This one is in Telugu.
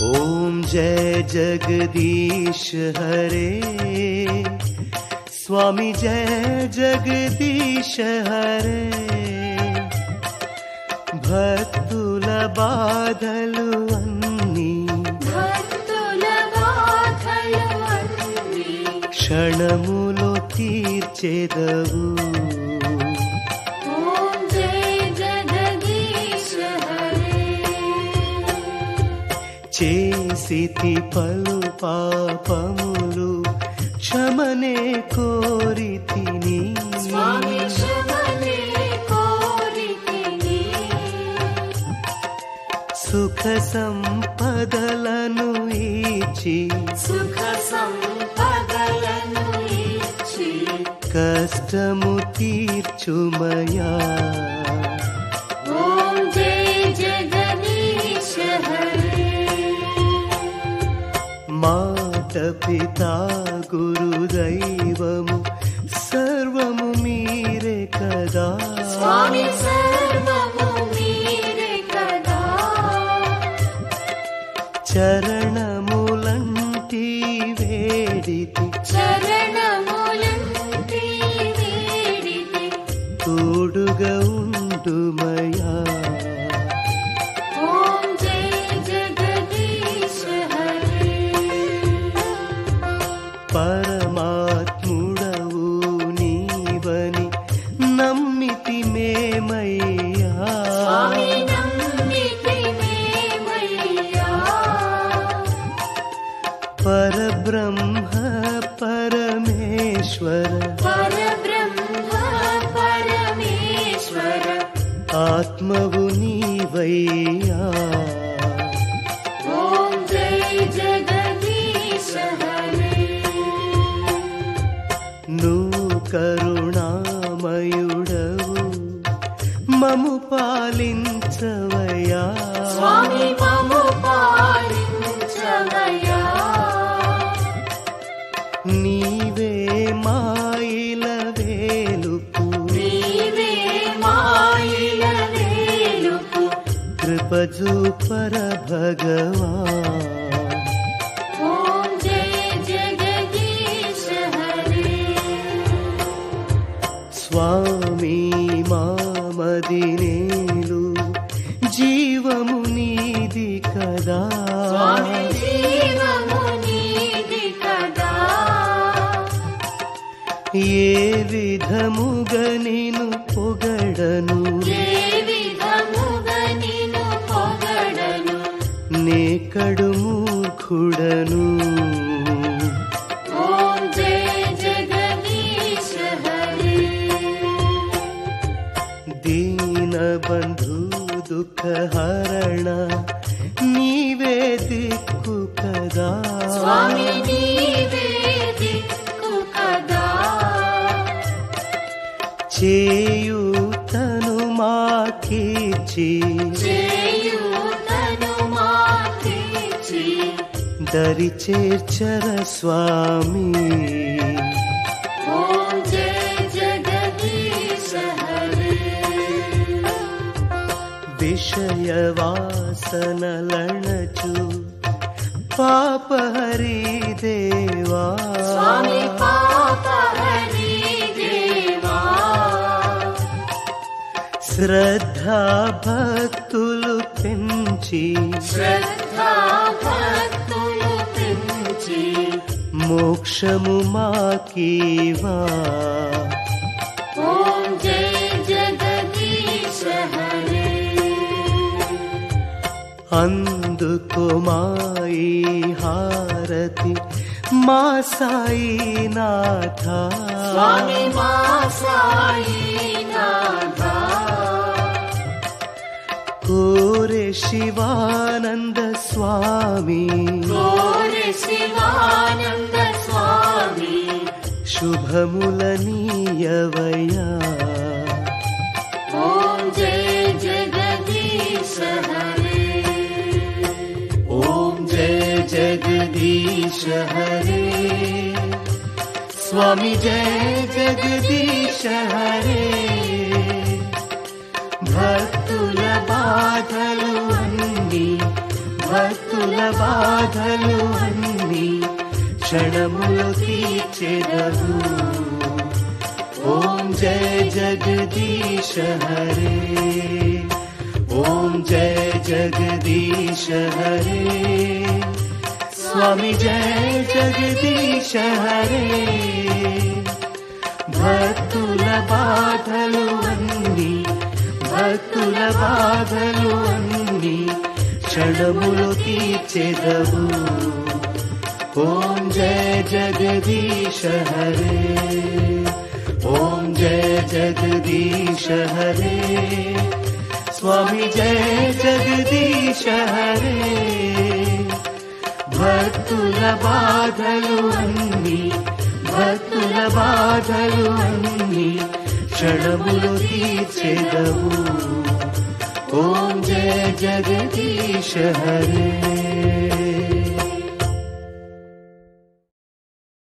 ఓం జయ జగదీశ హరే స్వామి జయ జగదీశ హరే భక్తుల బాధలు అన్నీ క్షణములో తీర్చెదవు చేసితి పలు పాపములు క్షమనే కోరితిని సుఖ సంపదలను ఇచ్చి కష్టము తీర్చుమయా మాట పితా గురుదైవము సర్వము మీరే కదా చరణములంటి వేడితి తోడుగా ఉండుమయా పరమాత్ముడవు నీవని నమ్మితి మేమయ్యా పరబ్రహ్మ పరమేశ్వర ఆత్మవు నీవయ్యా నువ్వు కరుణామయుడవు మము పాలించవయ్యా నీవే మాయిల వేలుపు కృపజూపర భగవా స్వామి మామదినేలు జీవము నీది కదా ఏ విధముగా నిన్ను పొగడను నే కడు మూర్ఖుడను దీనబంధు దుఃఖ హరణ నీవే దిక్కు కదా చేయూతను మాకిచ్చి దరి చేర్చర స్వామి విషయ వాసనలణచు పాపహరి దేవా శ్రద్ధా భక్తులు పెంచి మోక్షము మాకీవా అందుకో మాయి హారతి మా సాయినాథ కోరే శివానంద స్వామి శుభములనీయవయ్యా ఓం జయ జగదీశ హరే స్వామి జయ జగదీశ హరే భక్తుల బాధలు అన్నీ భక్తుల బాధలు అన్నీ క్షణములో తీర్చెదవు. ఓం జయ జగదీశ హరే, ఓం జయ జగదీశ హరే, స్వామి జయ జగదీశ హరే. భక్తుల బాధలు అన్నీ, భక్తుల బాధలు అన్నీ క్షణములో తీర్చెదవు. ఓం జయ జగదీశ హరే, ఓం జయ జగదీశ హరే, స్వామి జయ జగదీశ హరే. భక్తుల బాధలు అన్నీ, భక్తుల బాధలు అన్నీ క్షణములు తీర్చెదవు. ఓం జయ జగదీశ హరే.